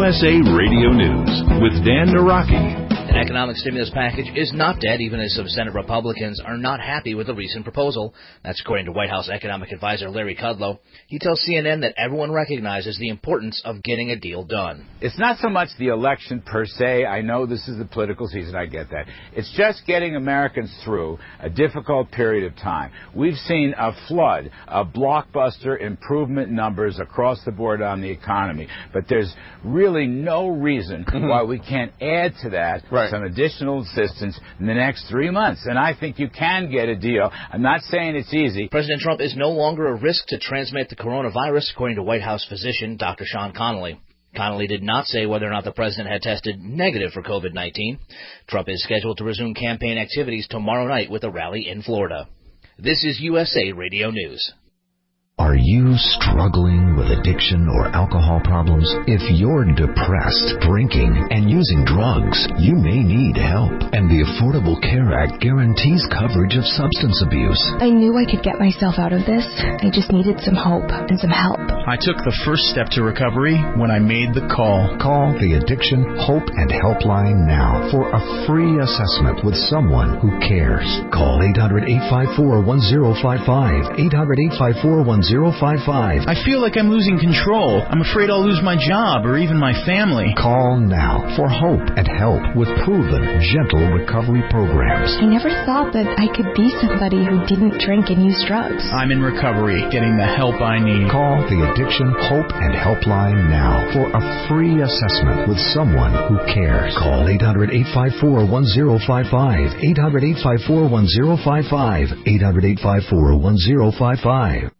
USA Radio News with Dan Naraki. An economic stimulus package is not dead, even as some Senate Republicans are not happy with the recent proposal. That's according to White House economic advisor Larry Kudlow. He tells CNN that everyone recognizes the importance of getting a deal done. It's not so much the election per se. I know this is the political season. I get that. It's just getting Americans through a difficult period of time. We've seen a flood of blockbuster improvement numbers across the board on the economy, but there's really no reason why we can't add to that some additional assistance in the next 3 months. And I think you can get a deal. I'm not saying it's easy. President Trump is no longer a risk to transmit the coronavirus, according to White House physician Dr. Sean Connolly. Connolly did not say whether or not the president had tested negative for COVID-19. Trump is scheduled to resume campaign activities tomorrow night with a rally in Florida. This is USA Radio News. Are you struggling with addiction or alcohol problems? If you're depressed, drinking, and using drugs, you may need help. And the Affordable Care Act guarantees coverage of substance abuse. I knew I could get myself out of this. I just needed some hope and some help. I took the first step to recovery when I made the call. Call the Addiction Hope and Helpline now for a free assessment with someone who cares. Call 800-854-1055. 800-854-1055. I feel like I'm losing control. I'm afraid I'll lose my job or even my family. Call now for hope and help with proven, gentle recovery programs. I never thought that I could be somebody who didn't drink and use drugs. I'm in recovery, getting the help I need. Call the Addiction Hope and Helpline now for a free assessment with someone who cares. Call 800-854-1055. 800-854-1055. 800-854-1055.